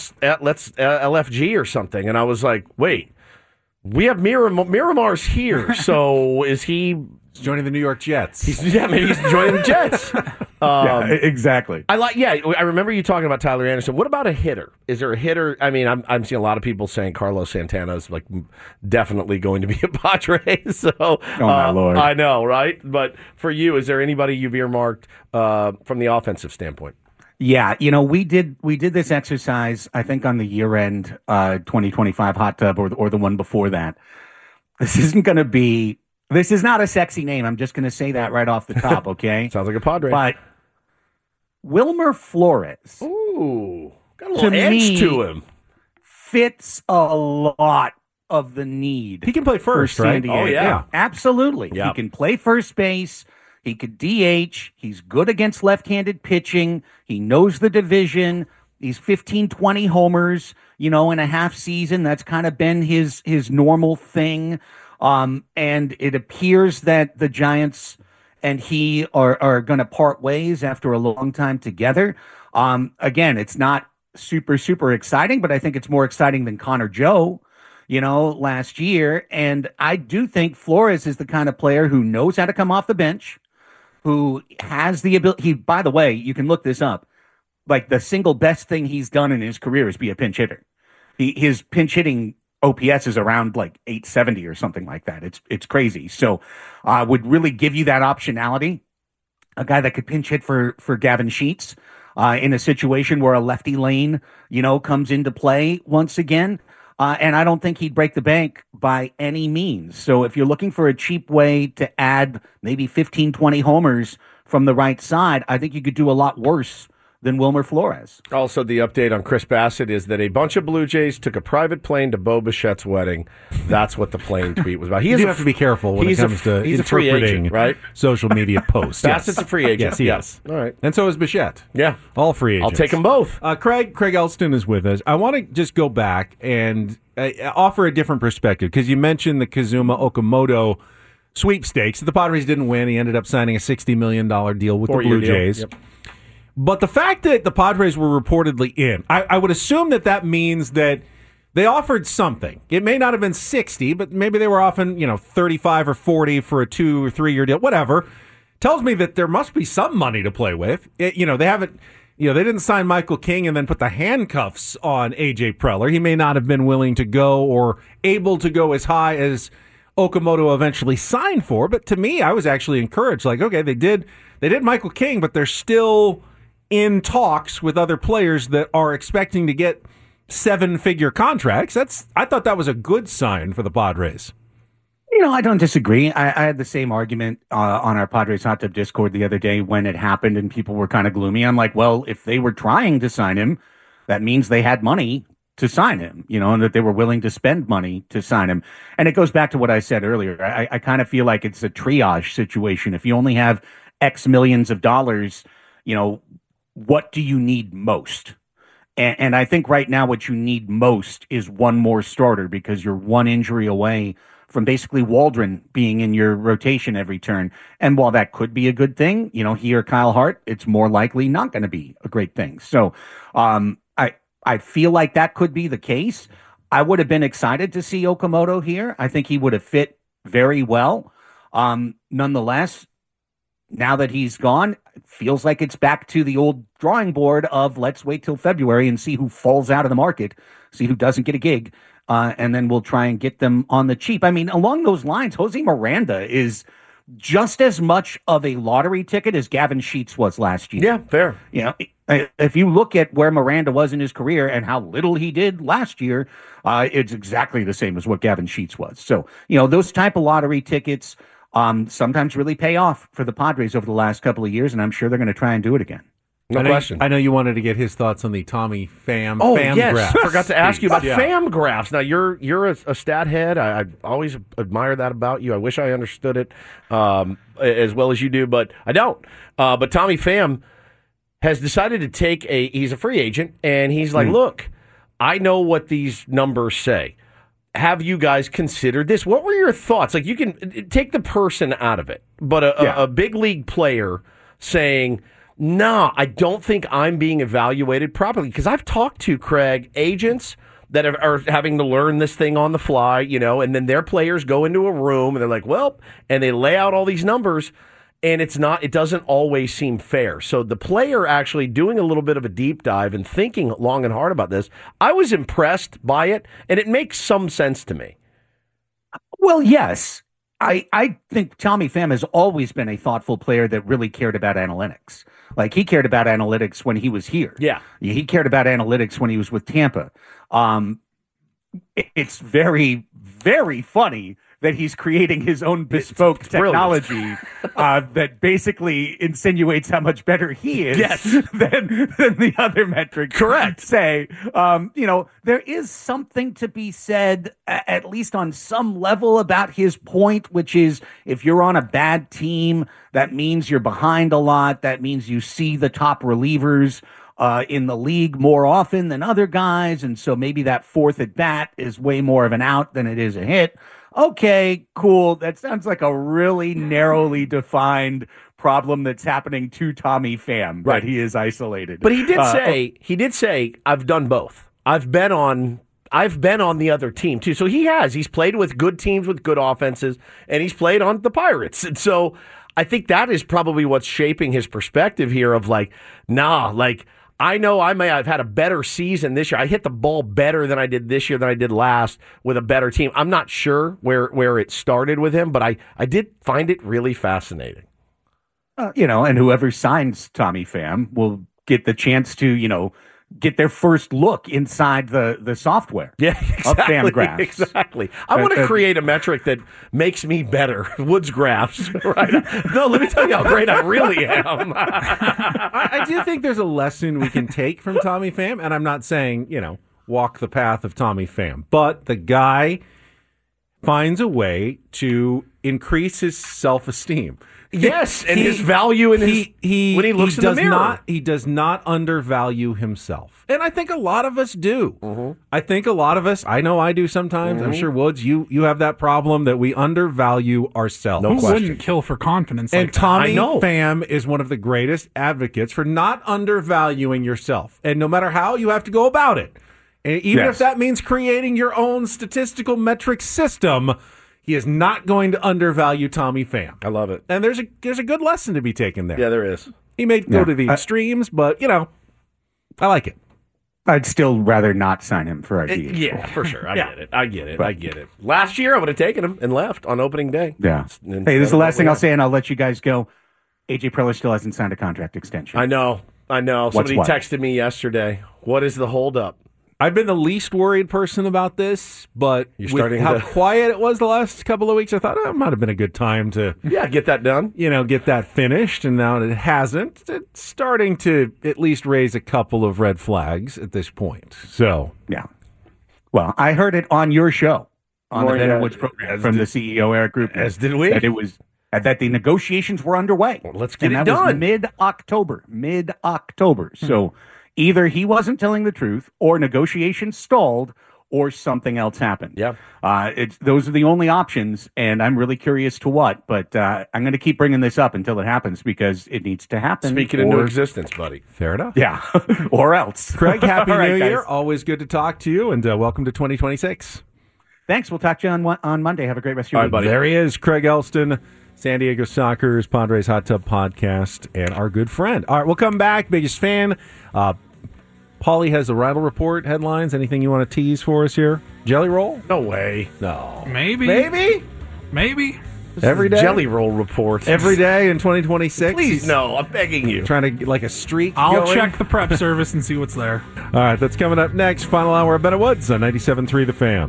LFG or something. And I was like, wait, we have Miramar's here. So is he... He's joining the New York Jets. Maybe he's joining the Jets. Exactly. I remember you talking about Tyler Anderson. What about a hitter? Is there a hitter? I mean, I'm seeing a lot of people saying Carlos Santana is like definitely going to be a Padre. So, oh my Lord, I know, right? But for you, is there anybody you've earmarked from the offensive standpoint? Yeah, we did this exercise, I think, on the year-end 2025 hot tub or the one before that. This isn't going to be This is not a sexy name. I'm just going to say that right off the top, okay? Sounds like a Padre. But Wilmer Flores. Ooh, got a little edge to him. Fits a lot of the need. He can play first, for right? San Diego. Oh, yeah. Absolutely. Yep. He can play first base. He could DH. He's good against left-handed pitching. He knows the division. He's 15, 20 homers, in a half season. That's kind of been his normal thing. And it appears that the Giants and he are going to part ways after a long time together. Again, it's not super, super exciting, but I think it's more exciting than Connor Joe, last year. And I do think Flores is the kind of player who knows how to come off the bench, who has the ability. By the way, you can look this up. Like, the single best thing he's done in his career is be a pinch hitter. His pinch hitting OPS is around like 870 or something like that. It's crazy. So would really give you that optionality. A guy that could pinch hit for Gavin Sheets in a situation where a lefty lane, comes into play once again. And I don't think he'd break the bank by any means. So if you're looking for a cheap way to add maybe 15, 20 homers from the right side, I think you could do a lot worse than Wilmer Flores. Also, the update on Chris Bassett is that a bunch of Blue Jays took a private plane to Bo Bichette's wedding. That's what the plane tweet was about. You do have to be careful when it comes to interpreting right? social media posts. Bassett's a free agent. Yes, he is. All right. And so is Bichette. Yeah. All free agents. I'll take them both. Craig Elston is with us. I want to just go back and offer a different perspective, because you mentioned the Kazuma Okamoto sweepstakes. The Padres didn't win. He ended up signing a $60 million deal with the Blue Jays. Yep. But the fact that the Padres were reportedly in, I would assume that means that they offered something. It may not have been 60, but maybe they were offering, 35 or 40 for a 2 or 3 year deal, whatever. Tells me that there must be some money to play with. They haven't, they didn't sign Michael King and then put the handcuffs on AJ Preller. He may not have been willing to go or able to go as high as Okamoto eventually signed for. But to me, I was actually encouraged. Like, okay, they did Michael King, but they're still in talks with other players that are expecting to get 7-figure contracts. I thought that was a good sign for the Padres. I don't disagree. I had the same argument on our Padres Hot Tub Discord the other day when it happened and people were kind of gloomy. I'm like, well, if they were trying to sign him, that means they had money to sign him, and that they were willing to spend money to sign him. And it goes back to what I said earlier. I kind of feel like it's a triage situation. If you only have X millions of dollars, what do you need most? And I think right now what you need most is one more starter, because you're one injury away from basically Waldron being in your rotation every turn. And while that could be a good thing, he or Kyle Hart, it's more likely not going to be a great thing. So I feel like that could be the case. I would have been excited to see Okamoto here. I think he would have fit very well. Nonetheless, now that he's gone, it feels like it's back to the old drawing board of let's wait till February and see who falls out of the market, see who doesn't get a gig, and then we'll try and get them on the cheap. I mean, along those lines, Jose Miranda is just as much of a lottery ticket as Gavin Sheets was last year. Yeah, fair. If you look at where Miranda was in his career and how little he did last year, it's exactly the same as what Gavin Sheets was. So, those type of lottery tickets sometimes really pay off for the Padres over the last couple of years, and I'm sure they're going to try and do it again. No question. I know you wanted to get his thoughts on the Tommy Pham yes. graphs. Forgot to ask you about Pham graphs. Now, you're a stat head. I always admire that about you. I wish I understood it as well as you do, but I don't. But Tommy Pham has decided to take he's a free agent, and he's like, look, I know what these numbers say. Have you guys considered this? What were your thoughts? Like, you can take the person out of it, but a big league player saying, no, I don't think I'm being evaluated properly. Because I've talked to, Craig, agents that are having to learn this thing on the fly, and then their players go into a room and they're like, well, and they lay out all these numbers, and it doesn't always seem fair. So the player actually doing a little bit of a deep dive and thinking long and hard about this, I was impressed by it, and it makes some sense to me. Well, yes. I think Tommy Pham has always been a thoughtful player that really cared about analytics. Like, he cared about analytics when he was here. Yeah. He cared about analytics when he was with Tampa. It's very, very funny that he's creating his own bespoke technology that basically insinuates how much better he is than the other metrics. Correct. Say, there is something to be said, at least on some level, about his point, which is if you're on a bad team, that means you're behind a lot. That means you see the top relievers in the league more often than other guys. And so maybe that fourth at bat is way more of an out than it is a hit. Okay, cool. That sounds like a really narrowly defined problem that's happening to Tommy Pham, that he is isolated. But he did say, I've done both. I've been on the other team too. So he's played with good teams with good offenses, and he's played on the Pirates. And so I think that is probably what's shaping his perspective here of I know I may have had a better season this year. I hit the ball better than I did this year than I did last with a better team. I'm not sure where it started with him, but I did find it really fascinating. And whoever signs Tommy Pham will get the chance to, get their first look inside the software of Fangraphs. Exactly. I want to create a metric that makes me better. Woods graphs, right? No, let me tell you how great I really am. I do think there's a lesson we can take from Tommy Pham, and I'm not saying, walk the path of Tommy Pham, but the guy finds a way to increase his self-esteem. Yes, and his value in when he looks in the mirror. He does not undervalue himself. And I think a lot of us do. Mm-hmm. I think a lot of us, I know I do sometimes. I'm sure, Woods, you have that problem that we undervalue ourselves. No question. Who wouldn't kill for confidence and like that? Tommy Pham is one of the greatest advocates for not undervaluing yourself. And no matter how you have to go about it, and even if that means creating your own statistical metric system, he is not going to undervalue Tommy Pham. I love it. And there's a good lesson to be taken there. Yeah, there is. He may go to the extremes, but, I like it. I'd still rather not sign him for our DH. Yeah, for sure. I get it. Last year, I would have taken him and left on opening day. Yeah. Hey, this is the last thing I'll say, and I'll let you guys go. A.J. Preller still hasn't signed a contract extension. I know. Somebody texted me yesterday. What is the holdup? I've been the least worried person about this, but with how quiet it was the last couple of weeks, I thought it might have been a good time to get that done. Get that finished, and now it hasn't. It's starting to at least raise a couple of red flags at this point. So, yeah. Well, I heard it on your show, on the Ben and Woods program from the CEO, Eric Group. As did we. That the negotiations were underway. Well, let's get it done. That was mid-October. So either he wasn't telling the truth, or negotiations stalled, or something else happened. Yeah. Those are the only options, and I'm really curious to what. But I'm going to keep bringing this up until it happens, because it needs to happen. Speak it into existence, buddy. Fair enough. Yeah. Or else. Craig, happy New Year. Always good to talk to you, and welcome to 2026. Thanks. We'll talk to you on Monday. Have a great rest of your week. Buddy. There he is, Craig Elston, San Diego Sockers, Padres Hot Tub Podcast, and our good friend. All right, we'll come back. Biggest fan. Paulie has the Rattle Report headlines. Anything you want to tease for us here? Jelly Roll? No way. No. Maybe. Every day? Jelly Roll Report. Every day in 2026? Please, no. I'm begging you. Trying to get like a streak I'll going? check the prep service and see what's there. All right, that's coming up next. Final hour of Ben and Woods on 97.3 The Fan.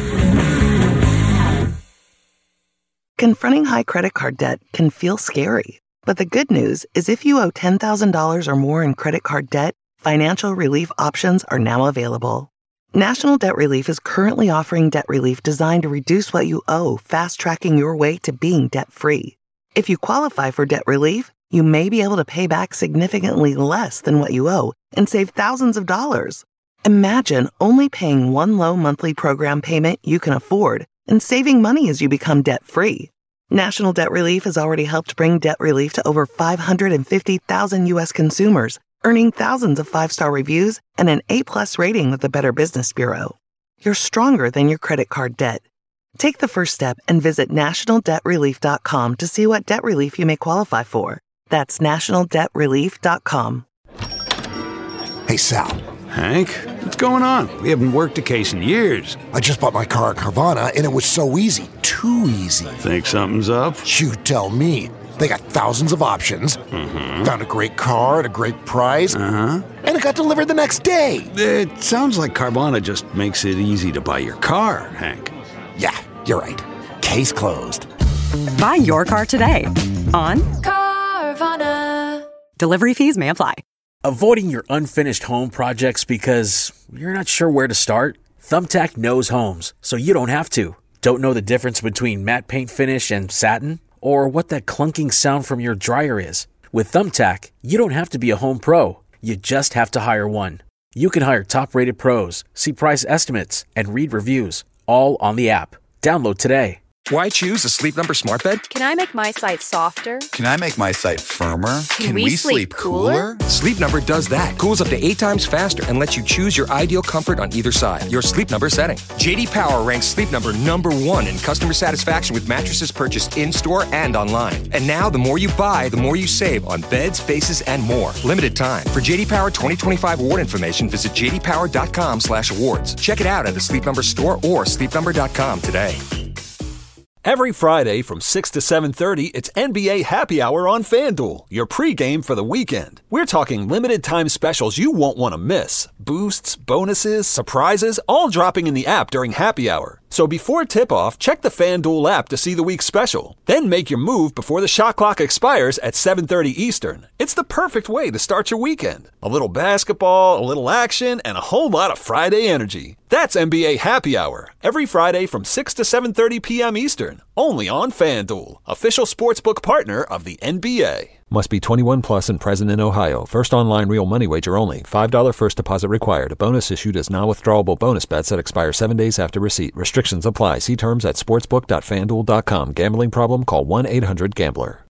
Confronting high credit card debt can feel scary. But the good news is if you owe $10,000 or more in credit card debt, financial relief options are now available. National Debt Relief is currently offering debt relief designed to reduce what you owe, fast-tracking your way to being debt-free. If you qualify for debt relief, you may be able to pay back significantly less than what you owe and save thousands of dollars. Imagine only paying one low monthly program payment you can afford and saving money as you become debt-free. National Debt Relief has already helped bring debt relief to over 550,000 U.S. consumers, earning thousands of 5-star reviews and an A+ rating with the Better Business Bureau. You're stronger than your credit card debt. Take the first step and visit nationaldebtrelief.com to see what debt relief you may qualify for. That's nationaldebtrelief.com. Hey, Sal. Hank, what's going on? We haven't worked a case in years. I just bought my car at Carvana, and it was so easy. Too easy. Think something's up? You tell me. They got thousands of options. Mm-hmm. Found a great car at a great price. Uh-huh. And it got delivered the next day. It sounds like Carvana just makes it easy to buy your car, Hank. Yeah, you're right. case closed. Buy your car today on Carvana. Delivery fees may apply. Avoiding your unfinished home projects because you're not sure where to start? Thumbtack knows homes, so you don't have to. Don't know the difference between matte paint finish and satin? Or what that clunking sound from your dryer is? With Thumbtack, you don't have to be a home pro. You just have to hire one. You can hire top-rated pros, see price estimates, and read reviews, all on the app. Download today. Why choose a Sleep Number smart bed? Can I make my site softer? Can I make my site firmer? Can we sleep cooler? Sleep Number does that. Cools up to 8 times faster and lets you choose your ideal comfort on either side. Your Sleep Number setting. JD Power ranks Sleep Number #1 in customer satisfaction with mattresses purchased in-store and online. And now, the more you buy, the more you save on beds, bases, and more. Limited time. For JD Power 2025 award information, visit jdpower.com/awards. Check it out at the Sleep Number store or sleepnumber.com today. Every Friday from 6 to 7:30, it's NBA Happy Hour on FanDuel, your pregame for the weekend. We're talking limited-time specials you won't want to miss. Boosts, bonuses, surprises, all dropping in the app during Happy Hour. So before tip-off, check the FanDuel app to see the week's special. Then make your move before the shot clock expires at 7:30 Eastern. It's the perfect way to start your weekend. A little basketball, a little action, and a whole lot of Friday energy. That's NBA Happy Hour, every Friday from 6 to 7:30 p.m. Eastern, only on FanDuel, official sportsbook partner of the NBA. Must be 21 plus and present in Ohio. First online real money wager only. $5 first deposit required. A bonus issued as non-withdrawable bonus bets that expire 7 days after receipt. Restrictions apply. See terms at sportsbook.fanduel.com. Gambling problem? Call 1-800-GAMBLER.